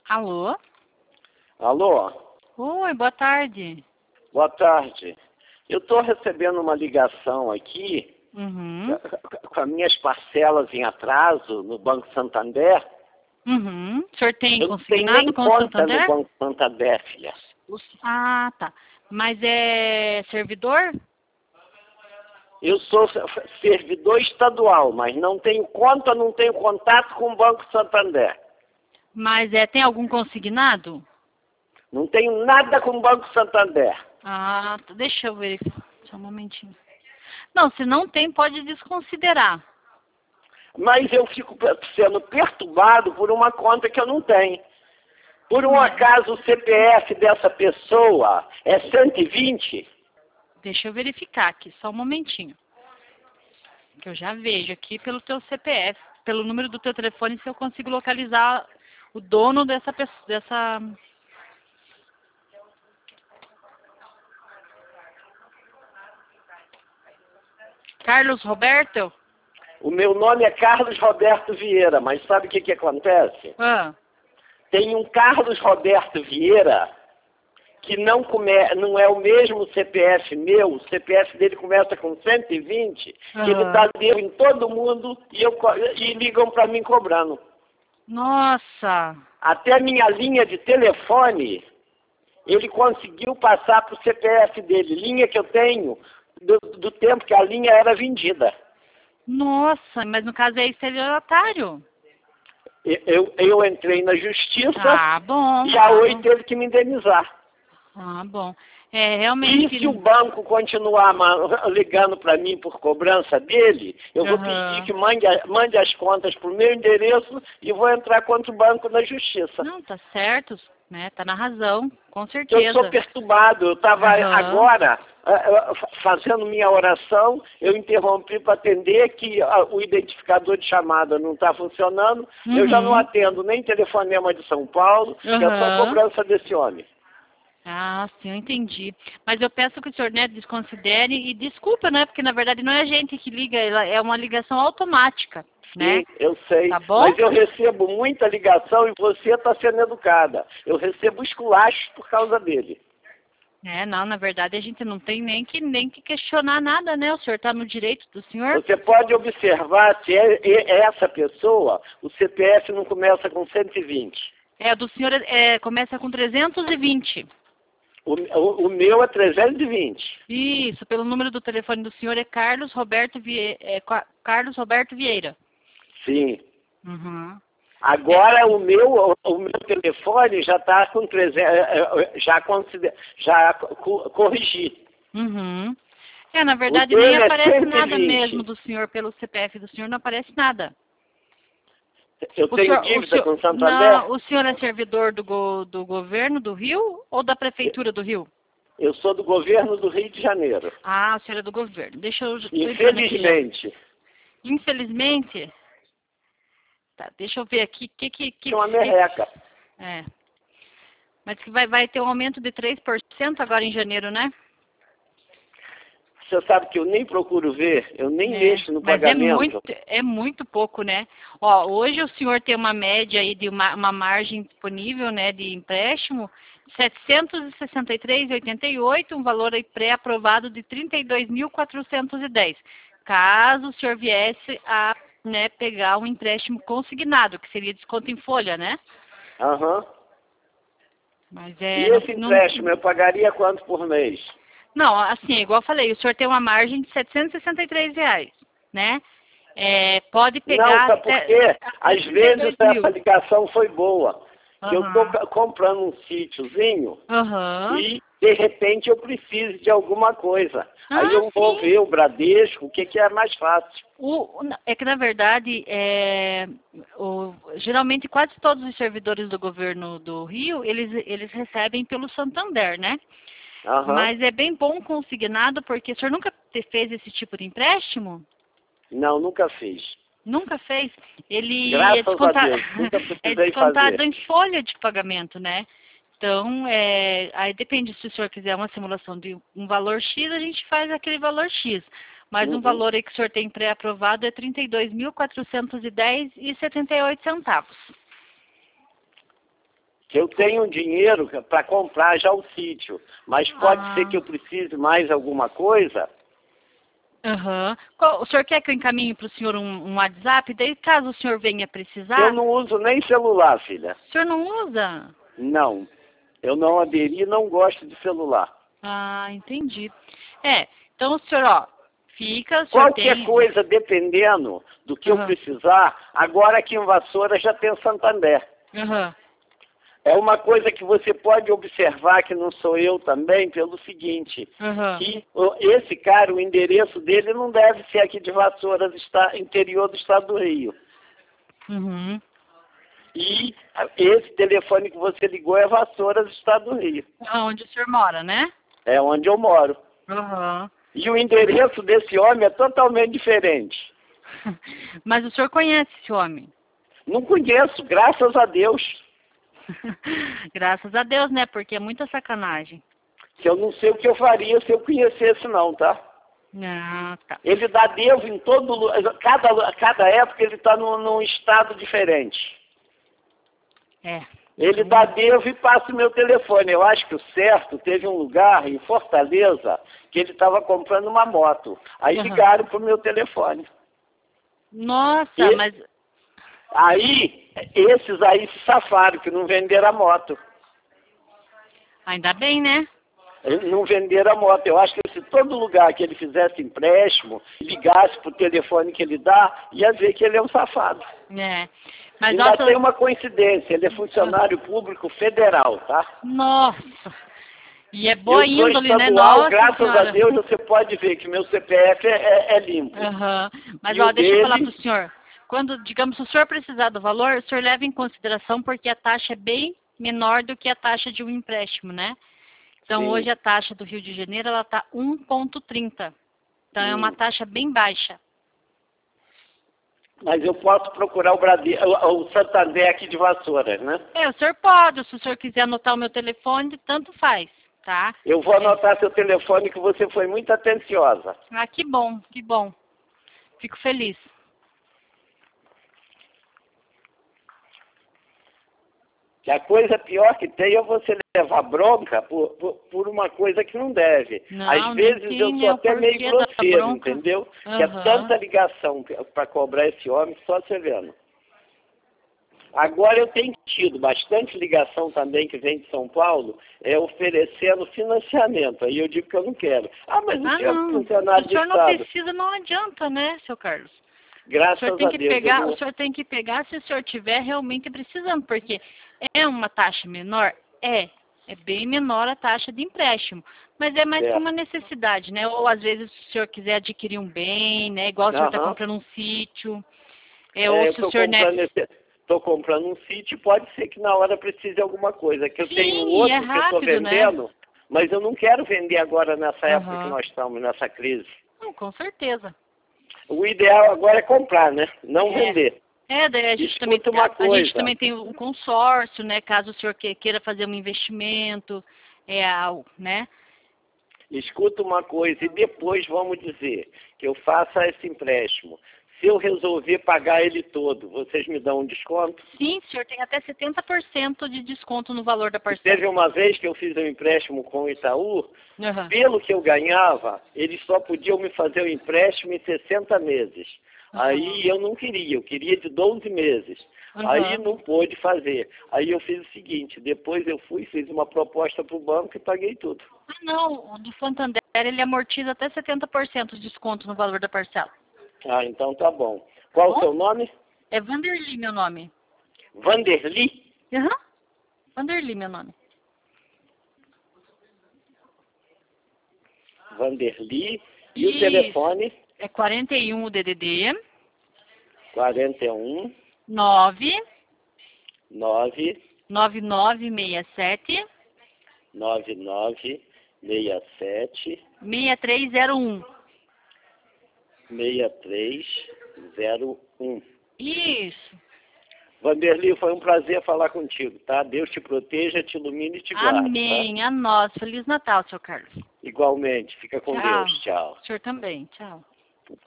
Alô? Alô? Oi, boa tarde. Boa tarde. Eu estou recebendo uma ligação aqui Uhum. com as minhas parcelas em atraso no Banco Santander. Uhum. O senhor tem Eu não tenho nem consignado com o conta Santander? no Banco Santander, filha. Ah, tá. Mas é servidor? Eu sou servidor estadual, mas não tenho conta, não tenho contato com o Banco Santander. Mas tem algum consignado? Não tenho nada com o Banco Santander. Ah, deixa eu ver. Só um momentinho. Não, se não tem, pode desconsiderar. Mas eu fico sendo perturbado por uma conta que eu não tenho. Por um acaso o CPF dessa pessoa é 120? Deixa eu verificar aqui, só um momentinho. Que eu já vejo aqui pelo teu CPF, pelo número do teu telefone, se eu consigo localizar o dono dessa pessoa, Carlos Roberto? O meu nome é Carlos Roberto Vieira, mas sabe o que acontece? Ah, Tem um Carlos Roberto Vieira que não é o mesmo CPF meu, o CPF dele começa com 120, que ele dá dedo em todo mundo e ligam para mim cobrando. nossa, Até a minha linha de telefone, ele conseguiu passar para o CPF dele, linha que eu tenho do tempo que a linha era vendida. nossa, mas no caso é estelionatário. Eu entrei na justiça Ah, bom. e a Oi teve que me indenizar. Ah, bom. É, realmente... E se o banco continuar ligando para mim por cobrança dele, eu vou pedir que mande as contas para o meu endereço e vou entrar contra o banco na justiça. Não, tá certo, né? Tá na razão, com certeza. Eu sou perturbado. Eu estava agora fazendo minha oração, eu interrompi para atender que o identificador de chamada não está funcionando. Eu já não atendo nem telefonema de São Paulo, que é só cobrança desse homem. Ah, sim, eu entendi. Mas eu peço que o senhor, né, desconsidere e desculpa, né? Porque na verdade não é a gente que liga, é uma ligação automática, né? Sim, eu sei. Tá bom? Mas eu recebo muita ligação e você está sendo educada. Eu recebo esculachos por causa dele. Não, na verdade a gente não tem nem que questionar nada, né? O senhor está no direito do senhor. Você pode observar se é essa pessoa, o CPF não começa com 120. Do senhor começa com 320. O meu é 320. Isso, pelo número do telefone do senhor é Carlos Roberto Vieira. Sim. Uhum. Agora o meu telefone já está com 300, já corrigi. Uhum. Na verdade O nem dele é aparece 120. nada mesmo do senhor pelo CPF do senhor, não aparece nada. Eu tenho dívida com o Santander? Não, o senhor é servidor do governo do Rio ou da prefeitura do Rio? Eu sou do governo do Rio de Janeiro. Ah, o senhor é do governo. Deixa eu... Infelizmente. Infelizmente? Tá, deixa eu ver aqui. É uma merreca. Mas que vai ter um aumento de 3% agora em janeiro, né? Você sabe que eu nem procuro ver, eu nem mexo no pagamento. Mas é muito pouco, né? Ó, hoje o senhor tem uma média aí de uma margem disponível, né, de empréstimo, de 763,88, um valor aí pré-aprovado de 32.410. Caso o senhor viesse a, né, pegar um empréstimo consignado, que seria desconto em folha, né? Mas E esse empréstimo eu pagaria quanto por mês? Não, assim, igual eu falei, o senhor tem uma margem de R$763, né? Pode pegar... Não, sabe por quê? Às vezes essa ligação foi boa. Que eu estou comprando um sítiozinho e, de repente, eu preciso de alguma coisa. Aí eu vou ver o Bradesco, o que é mais fácil. É que, na verdade, geralmente quase todos os servidores do governo do Rio, eles recebem pelo Santander, né? Mas é bem bom consignado, porque o senhor nunca fez esse tipo de empréstimo? Não, nunca fiz. Nunca fez? Ele Graças a Deus, nunca precisei descontado fazer. em folha de pagamento, né? Então, aí depende, se o senhor quiser uma simulação de um valor X, a gente faz aquele valor X. Mas um valor aí que o senhor tem pré-aprovado é R$ 32.410,78. Eu tenho dinheiro para comprar já o sítio, mas pode ser que eu precise mais alguma coisa. Aham. O senhor quer que eu encaminhe para o senhor um WhatsApp? Daí, caso o senhor venha precisar... Eu não uso nem celular, filha. O senhor não usa? Não. Eu não aderi e não gosto de celular. Ah, entendi. Então o senhor, ó, fica... O senhor Qualquer coisa, dependendo do que eu precisar, agora aqui em Vassoura já tem Santander. É uma coisa que você pode observar, que não sou eu também, pelo seguinte, que esse cara, o endereço dele não deve ser aqui de Vassouras, interior do estado do Rio. E esse telefone que você ligou é Vassouras, estado do Rio. Onde o senhor mora, né? É onde eu moro. E o endereço desse homem é totalmente diferente. Mas o senhor conhece esse homem? Não conheço, graças a Deus. Graças a Deus, né? Porque é muita sacanagem. Que eu não sei o que eu faria se eu conhecesse não, tá? Tá. Ele dá devo em todo lugar. Cada época ele está num estado diferente. Ele dá devo e passa o meu telefone. Eu acho que o certo, teve um lugar em Fortaleza que ele estava comprando uma moto. Aí ligaram pro meu telefone. Nossa, mas... Aí, esses aí se safaram, que não venderam a moto. Ainda bem, né? Não venderam a moto. Eu acho que se todo lugar que ele fizesse empréstimo, ligasse pro telefone que ele dá, ia ver que ele é um safado. Mas ainda tem uma coincidência, ele é funcionário público federal, tá? Nossa! E é boa índole, estadual, né? Nossa graças senhora. a Deus, você pode ver que meu CPF é limpo. Mas, ó, deixa eu falar pro senhor. Quando, digamos, se o senhor precisar do valor, o senhor leva em consideração porque a taxa é bem menor do que a taxa de um empréstimo, né? Então, hoje a taxa do Rio de Janeiro, ela tá 1,30. Então, é uma taxa bem baixa. Mas eu posso procurar o Santander aqui de Vassouras, né? O senhor pode. Se o senhor quiser anotar o meu telefone, tanto faz, tá? Eu vou anotar seu telefone, que você foi muito atenciosa. Que bom, que bom. Fico feliz. Que a coisa pior que tem é você levar bronca por uma coisa que não deve. Às vezes eu sou até meio grosseiro, entendeu? Que é tanta ligação para cobrar esse homem, só você vendo. Agora eu tenho tido bastante ligação também que vem de São Paulo, oferecendo financiamento. Aí eu digo que eu não quero. Mas o senhor é funcionário do Estado. O senhor não precisa, não adianta, né, seu Carlos? Graças a Deus. O senhor tem que pegar se o senhor estiver realmente precisando, porque é uma taxa menor? É bem menor a taxa de empréstimo, mas é mais uma necessidade, né? Ou às vezes se o senhor quiser adquirir um bem, né? Igual o senhor está comprando um sítio, ou se o senhor... Estou comprando um sítio, pode ser que na hora precise alguma coisa, que eu tenho outro que eu estou vendendo, né? Mas eu não quero vender agora nessa época que nós estamos, nessa crise. Com certeza. O ideal agora é comprar, né? Não vender. Daí a gente também tem um consórcio, né? Caso o senhor queira fazer um investimento, né? Escuta uma coisa, e depois vamos dizer que eu faça esse empréstimo. Se eu resolver pagar ele todo, vocês me dão um desconto? Sim, o senhor tem até 70% de desconto no valor da parcela. Teve uma vez que eu fiz um empréstimo com o Itaú, pelo que eu ganhava, eles só podiam me fazer o empréstimo em 60 meses. Aí eu não queria, eu queria de 12 meses. Aí não pôde fazer. Aí eu fiz o seguinte, depois eu fiz uma proposta para o banco e paguei tudo. Não, o do Santander, ele amortiza até 70% de desconto no valor da parcela. Então tá bom. Qual o seu nome? É Vanderly, meu nome. Vanderly? Vanderly, meu nome. Vanderly. E o telefone? É 41 o DDD. 41. 9. 9. 9967. 9967. 6301. 6301. Isso. Vanderly, foi um prazer falar contigo, tá? Deus te proteja, te ilumine e te guarde. Amém. Tá? A nós. Feliz Natal, seu Carlos. Igualmente. Fica com Deus. Tchau. O senhor também. Tchau.